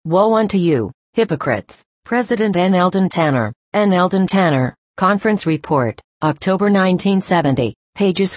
Woe unto you, hypocrites! President N. Eldon Tanner, N. Eldon Tanner, Conference Report, October 1970, pages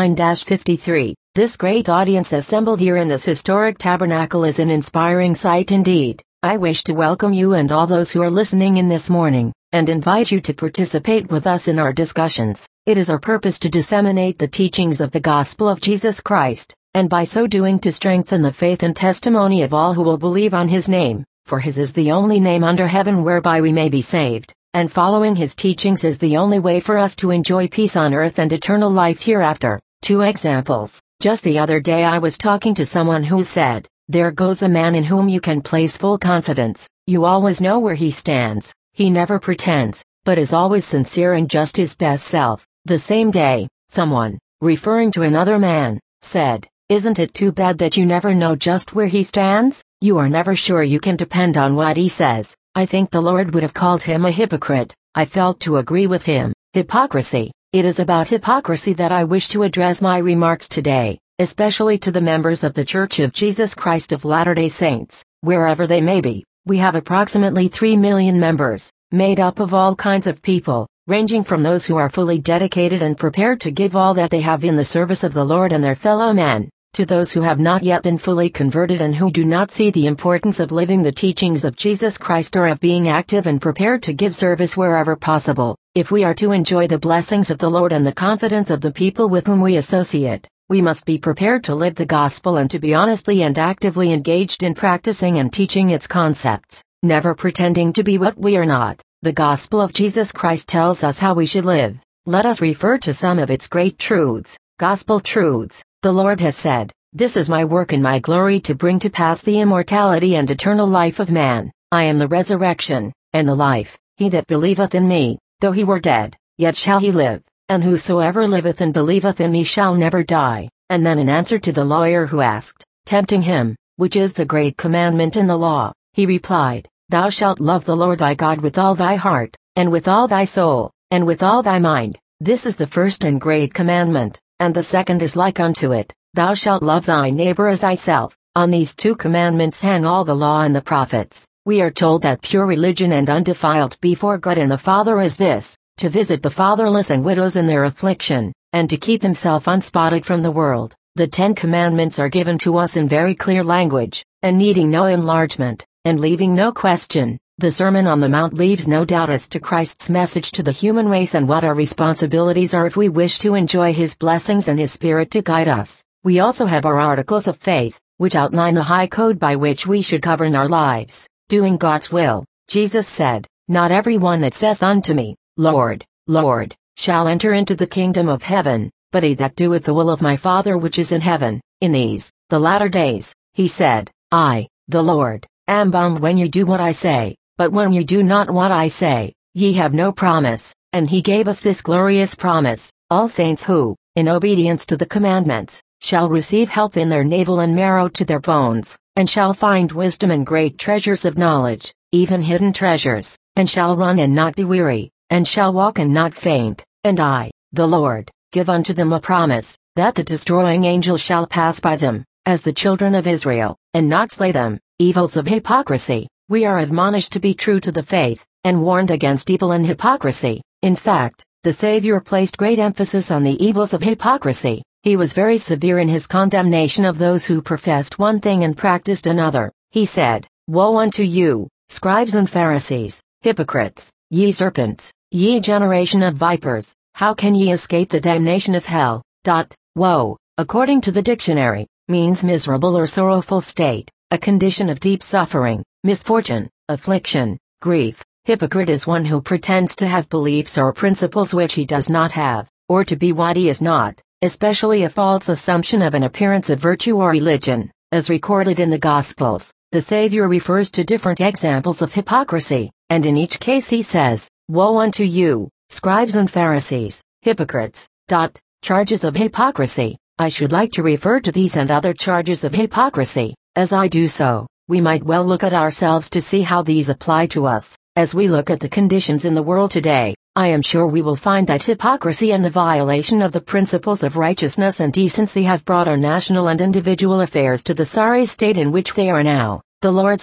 49-53. This great audience assembled here in this historic tabernacle is an inspiring sight indeed. I wish to welcome you and all those who are listening in this morning, and invite you to participate with us in our discussions. It is our purpose to disseminate the teachings of the gospel of Jesus Christ, and by so doing to strengthen the faith and testimony of all who will believe on his name, for his is the only name under heaven whereby we may be saved, and following his teachings is the only way for us to enjoy peace on earth and eternal life hereafter. 2 examples. Just the other day I was talking to someone who said, "There goes a man in whom you can place full confidence. You always know where he stands. He never pretends, but is always sincere and just his best self." The same day, someone, referring to another man, said, "Isn't it too bad that you never know just where he stands? You are never sure you can depend on what he says." I think the Lord would have called him a hypocrite. I felt to agree with him. Hypocrisy. It is about hypocrisy that I wish to address my remarks today, especially to the members of the Church of Jesus Christ of Latter-day Saints, wherever they may be. We have approximately 3 million members, made up of all kinds of people, ranging from those who are fully dedicated and prepared to give all that they have in the service of the Lord and their fellow men, to those who have not yet been fully converted and who do not see the importance of living the teachings of Jesus Christ or of being active and prepared to give service wherever possible. If we are to enjoy the blessings of the Lord and the confidence of the people with whom we associate, we must be prepared to live the gospel and to be honestly and actively engaged in practicing and teaching its concepts, never pretending to be what we are not. The gospel of Jesus Christ tells us how we should live. Let us refer to some of its great truths, gospel truths. The Lord has said, "This is my work and my glory to bring to pass the immortality and eternal life of man. I am the resurrection, and the life. He that believeth in me, though he were dead, yet shall he live, and whosoever liveth and believeth in me shall never die." And then in answer to the lawyer who asked, tempting him, "Which is the great commandment in the law?" he replied, "Thou shalt love the Lord thy God with all thy heart, and with all thy soul, and with all thy mind. This is the first and great commandment, and the second is like unto it, Thou shalt love thy neighbor as thyself." On these 2 commandments hang all the law and the prophets. We are told that pure religion and undefiled before God and the Father is this, to visit the fatherless and widows in their affliction, and to keep himself unspotted from the world. The 10 commandments are given to us in very clear language, and needing no enlargement, and leaving no question. The Sermon on the Mount leaves no doubt as to Christ's message to the human race and what our responsibilities are if we wish to enjoy his blessings and his Spirit to guide us. We also have our articles of faith, which outline the high code by which we should govern our lives, doing God's will. Jesus said, "Not every one that saith unto me, Lord, Lord, shall enter into the kingdom of heaven, but he that doeth the will of my Father which is in heaven." In these, the latter days, he said, "I, the Lord, am bound when you do what I say, but when you do not what I say, ye have no promise." And he gave us this glorious promise: all saints who, in obedience to the commandments, shall receive health in their navel and marrow to their bones, and shall find wisdom and great treasures of knowledge, even hidden treasures, and shall run and not be weary, and shall walk and not faint. And I, the Lord, give unto them a promise, that the destroying angel shall pass by them, as the children of Israel, and not slay them. Evils of hypocrisy. We are admonished to be true to the faith, and warned against evil and hypocrisy. In fact, the Savior placed great emphasis on the evils of hypocrisy. He was very severe in his condemnation of those who professed one thing and practiced another. He said, "Woe unto you, scribes and Pharisees, hypocrites, ye serpents, ye generation of vipers, how can ye escape the damnation of hell?" Woe, according to the dictionary, means miserable or sorrowful state, a condition of deep suffering, misfortune, affliction, grief. Hypocrite is one who pretends to have beliefs or principles which he does not have, or to be what he is not, especially a false assumption of an appearance of virtue or religion, as recorded in the Gospels. The Savior refers to different examples of hypocrisy, and in each case he says, "Woe unto you, scribes and Pharisees, hypocrites." Charges of hypocrisy. I should like to refer to these and other charges of hypocrisy. As I do so, we might well look at ourselves to see how these apply to us. As we look at the conditions in the world today, I am sure we will find that hypocrisy and the violation of the principles of righteousness and decency have brought our national and individual affairs to the sorry state in which they are now. The Lord said,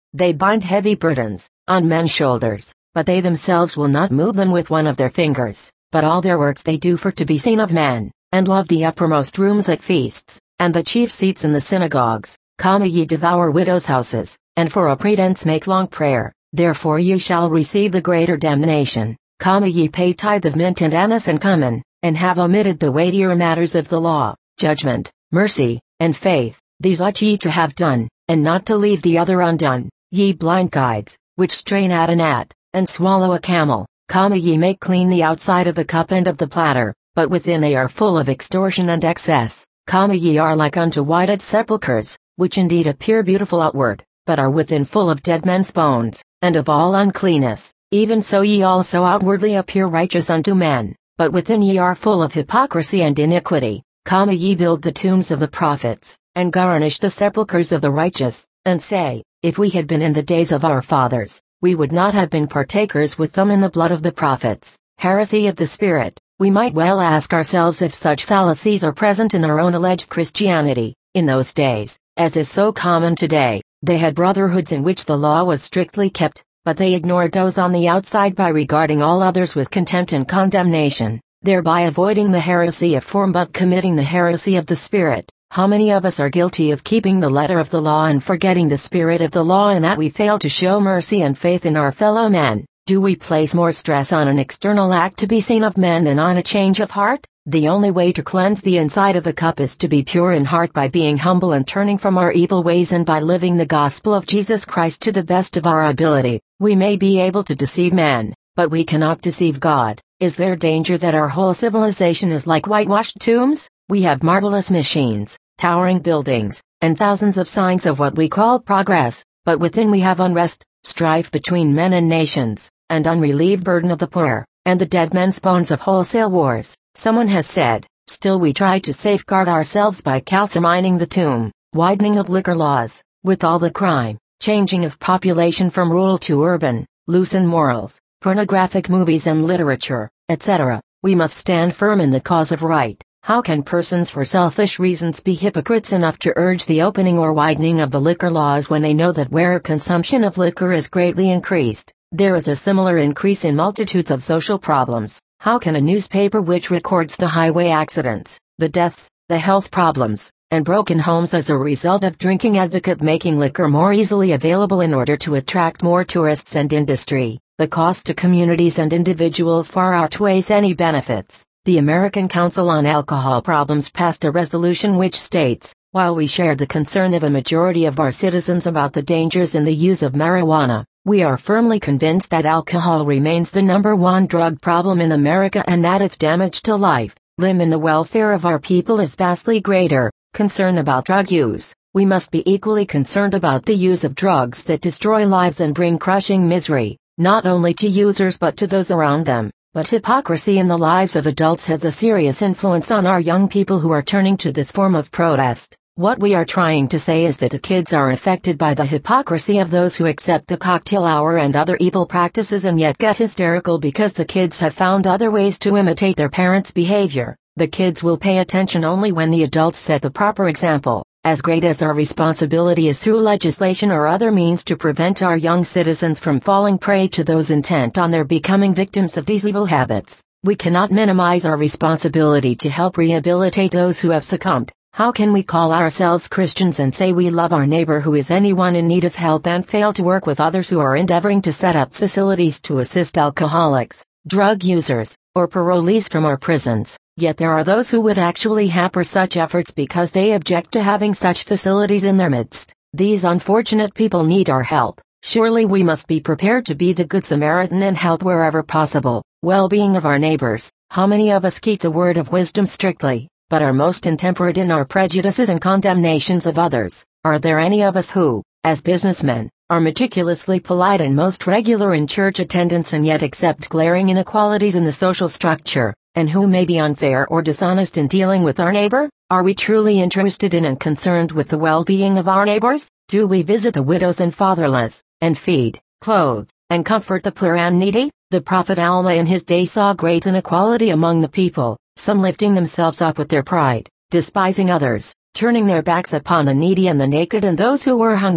They bind heavy burdens on men's shoulders, but they themselves will not move them with one of their fingers, but all their works they do for to be seen of men, and love the uppermost rooms at feasts, and the chief seats in the synagogues. Ye devour widows' houses, and for a pretense make long prayer, therefore ye shall receive the greater damnation. Ye pay tithe of mint and anise and cumin, and have omitted the weightier matters of the law, judgment, mercy, and faith. These ought ye to have done, and not to leave the other undone. Ye blind guides, which strain at a gnat, and swallow a camel. Ye make clean the outside of the cup and of the platter, but within they are full of extortion and excess. Ye are like unto whited sepulchres, which indeed appear beautiful outward, but are within full of dead men's bones, and of all uncleanness. Even so ye also outwardly appear righteous unto men, but within ye are full of hypocrisy and iniquity. Ye build the tombs of the prophets, and garnish the sepulchres of the righteous, and say, if we had been in the days of our fathers, we would not have been partakers with them in the blood of the prophets. Heresy of the Spirit. We might well ask ourselves if such fallacies are present in our own alleged Christianity. In those days, as is so common today, they had brotherhoods in which the law was strictly kept, but they ignored those on the outside by regarding all others with contempt and condemnation, thereby avoiding the heresy of form but committing the heresy of the Spirit. How many of us are guilty of keeping the letter of the law and forgetting the spirit of the law, in that we fail to show mercy and faith in our fellow men? Do we place more stress on an external act to be seen of men than on a change of heart? The only way to cleanse the inside of the cup is to be pure in heart by being humble and turning from our evil ways, and by living the gospel of Jesus Christ to the best of our ability. We may be able to deceive men, but we cannot deceive God. Is there danger that our whole civilization is like whitewashed tombs? We have marvelous machines, towering buildings, and thousands of signs of what we call progress, but within we have unrest, strife between men and nations, and unrelieved burden of the poor, and the dead men's bones of wholesale wars. Someone has said, still we try to safeguard ourselves by calcimining the tomb, widening of liquor laws, with all the crime, changing of population from rural to urban, loosen morals, pornographic movies and literature, etc. We must stand firm in the cause of right. How can persons for selfish reasons be hypocrites enough to urge the opening or widening of the liquor laws when they know that where consumption of liquor is greatly increased, there is a similar increase in multitudes of social problems? How can a newspaper which records the highway accidents, the deaths, the health problems, and broken homes as a result of drinking advocate making liquor more easily available in order to attract more tourists and industry? The cost to communities and individuals far outweighs any benefits. The American Council on Alcohol Problems passed a resolution which states, while we share the concern of a majority of our citizens about the dangers in the use of marijuana, we are firmly convinced that alcohol remains the #1 drug problem in America, and that its damage to life, limb and the welfare of our people is vastly greater. Concern about drug use. We must be equally concerned about the use of drugs that destroy lives and bring crushing misery, not only to users but to those around them. But hypocrisy in the lives of adults has a serious influence on our young people who are turning to this form of protest. What we are trying to say is that the kids are affected by the hypocrisy of those who accept the cocktail hour and other evil practices and yet get hysterical because the kids have found other ways to imitate their parents' behavior. The kids will pay attention only when the adults set the proper example. As great as our responsibility is through legislation or other means to prevent our young citizens from falling prey to those intent on their becoming victims of these evil habits, we cannot minimize our responsibility to help rehabilitate those who have succumbed. How can we call ourselves Christians and say we love our neighbor who is anyone in need of help and fail to work with others who are endeavoring to set up facilities to assist alcoholics, drug users, or parolees from our prisons? Yet there are those who would actually hamper such efforts because they object to having such facilities in their midst. These unfortunate people need our help. Surely we must be prepared to be the Good Samaritan and help wherever possible. Well-being of our neighbors. How many of us keep the word of wisdom strictly, but are most intemperate in our prejudices and condemnations of others? Are there any of us who, as businessmen, are meticulously polite and most regular in church attendance and yet accept glaring inequalities in the social structure, and who may be unfair or dishonest in dealing with our neighbor? Are we truly interested in and concerned with the well-being of our neighbors? Do we visit the widows and fatherless, and feed, clothe, and comfort the poor and needy? The prophet Alma in his day saw great inequality among the people, some lifting themselves up with their pride, despising others, turning their backs upon the needy and the naked and those who were hungry,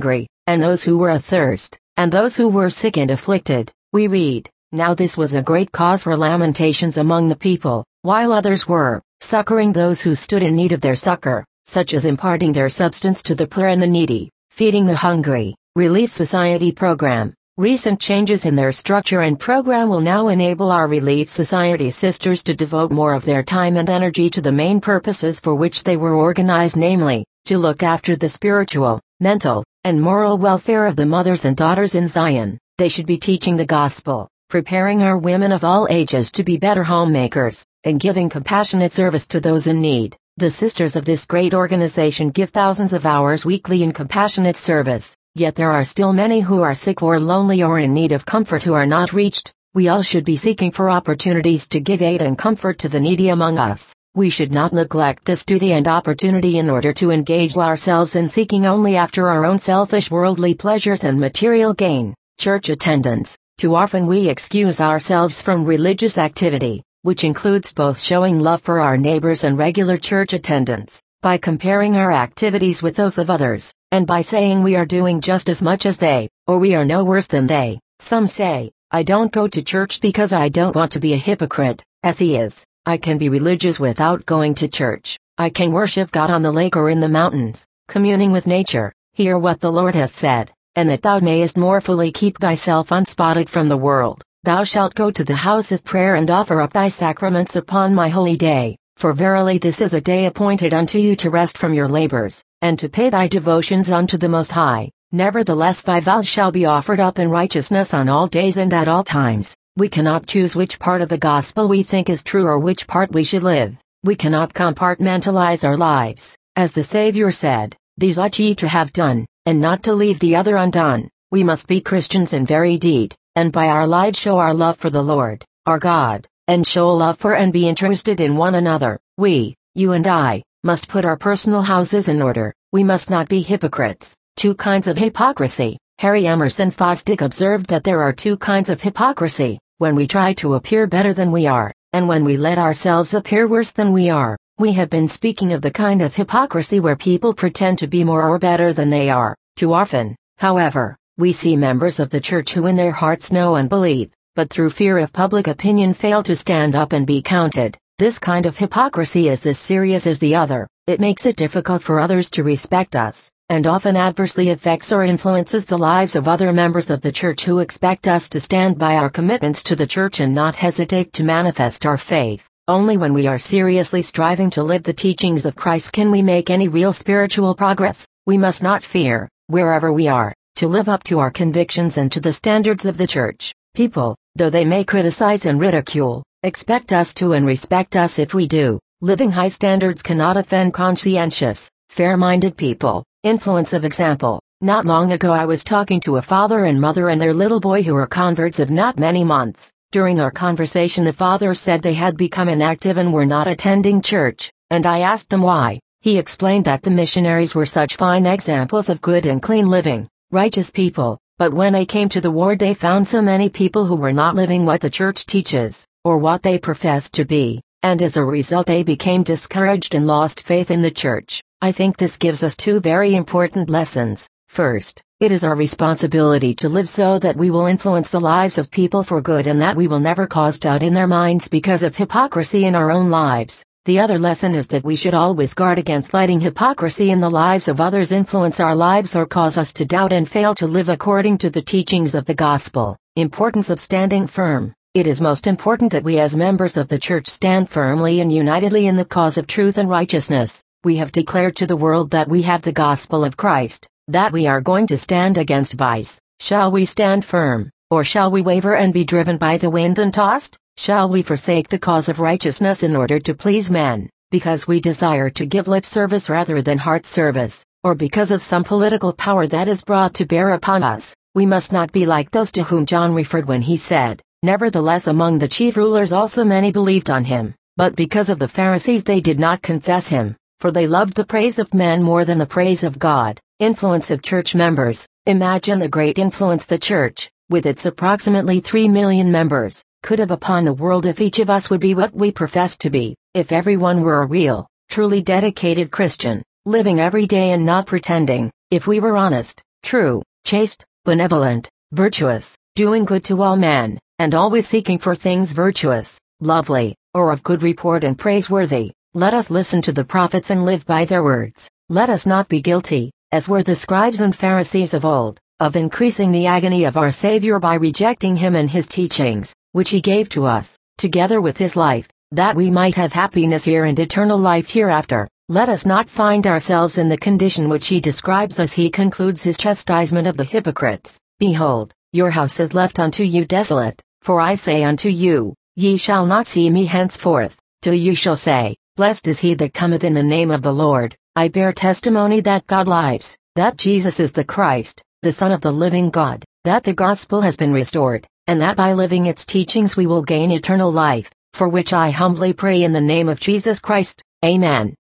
and those who were athirst, and those who were sick and afflicted. We read, Now this was a great cause for lamentations among the people, while others were succoring those who stood in need of their succor, such as imparting their substance to the poor and the needy, feeding the hungry. Relief Society Program. Recent changes in their structure and program will now enable our Relief Society sisters to devote more of their time and energy to the main purposes for which they were organized, namely, to look after the spiritual, mental, and moral welfare of the mothers and daughters in Zion. They should be teaching the gospel, preparing our women of all ages to be better homemakers, and giving compassionate service to those in need. The sisters of this great organization give thousands of hours weekly in compassionate service, yet there are still many who are sick or lonely or in need of comfort who are not reached. We all should be seeking for opportunities to give aid and comfort to the needy among us. We should not neglect this duty and opportunity in order to engage ourselves in seeking only after our own selfish worldly pleasures and material gain. Church attendance. Too often we excuse ourselves from religious activity, which includes both showing love for our neighbors and regular church attendance, by comparing our activities with those of others, and by saying we are doing just as much as they, or we are no worse than they. Some say, I don't go to church because I don't want to be a hypocrite, as he is. I can be religious without going to church. I can worship God on the lake or in the mountains, communing with nature, hear what the Lord has said, and that thou mayest more fully keep thyself unspotted from the world. Thou shalt go to the house of prayer and offer up thy sacraments upon my holy day, for verily this is a day appointed unto you to rest from your labors, and to pay thy devotions unto the Most High. Nevertheless thy vows shall be offered up in righteousness on all days and at all times. We cannot choose which part of the gospel we think is true or which part we should live. We cannot compartmentalize our lives. As the Savior said, these ought ye to have done, and not to leave the other undone. We must be Christians in very deed, and by our lives show our love for the Lord, our God, and show love for and be interested in one another. We, you and I, must put our personal houses in order. We must not be hypocrites. 2 kinds of hypocrisy. Harry Emerson Fosdick observed that there are 2 kinds of hypocrisy: when we try to appear better than we are, and when we let ourselves appear worse than we are. We have been speaking of the kind of hypocrisy where people pretend to be more or better than they are. Too often, however, we see members of the church who in their hearts know and believe, but through fear of public opinion fail to stand up and be counted. This kind of hypocrisy is as serious as the other. It makes it difficult for others to respect us, and often adversely affects or influences the lives of other members of the church who expect us to stand by our commitments to the church and not hesitate to manifest our faith. Only when we are seriously striving to live the teachings of Christ can we make any real spiritual progress. We must not fear, wherever we are, to live up to our convictions and to the standards of the church. People, though they may criticize and ridicule, expect us to and respect us if we do. Living high standards cannot offend conscientious, fair-minded people. Influence of example. Not long ago I was talking to a father and mother and their little boy who were converts of not many months. During our conversation the father said they had become inactive and were not attending church, and I asked them why. He explained that the missionaries were such fine examples of good and clean living, righteous people, but when they came to the ward they found so many people who were not living what the church teaches, or what they professed to be, and as a result they became discouraged and lost faith in the church. I think this gives us 2 very important lessons. First, it is our responsibility to live so that we will influence the lives of people for good and that we will never cause doubt in their minds because of hypocrisy in our own lives. The other lesson is that we should always guard against letting hypocrisy in the lives of others influence our lives or cause us to doubt and fail to live according to the teachings of the gospel. Importance of standing firm. It is most important that we as members of the church stand firmly and unitedly in the cause of truth and righteousness. We have declared to the world that we have the gospel of Christ, that we are going to stand against vice. Shall we stand firm, or shall we waver and be driven by the wind and tossed? Shall we forsake the cause of righteousness in order to please men, because we desire to give lip service rather than heart service, or because of some political power that is brought to bear upon us? We must not be like those to whom John referred when he said, "Nevertheless among the chief rulers also many believed on him, but because of the Pharisees they did not confess him, for they loved the praise of men more than the praise of God." Influence of church members. Imagine the great influence the church, with its approximately 3 million members, could have upon the world if each of us would be what we profess to be, if everyone were a real, truly dedicated Christian, living every day and not pretending, if we were honest, true, chaste, benevolent, virtuous, doing good to all men, and always seeking for things virtuous, lovely, or of good report and praiseworthy. Let us listen to the prophets and live by their words. Let us not be guilty, as were the scribes and Pharisees of old, of increasing the agony of our Savior by rejecting him and his teachings, which he gave to us, together with his life, that we might have happiness here and eternal life hereafter. Let us not find ourselves in the condition which he describes as he concludes his chastisement of the hypocrites. Behold, your house is left unto you desolate, for I say unto you, ye shall not see me henceforth, till you shall say, Blessed is he that cometh in the name of the Lord. I bear testimony that God lives, that Jesus is the Christ, the Son of the living God, that the gospel has been restored, and that by living its teachings we will gain eternal life, for which I humbly pray in the name of Jesus Christ. Amen.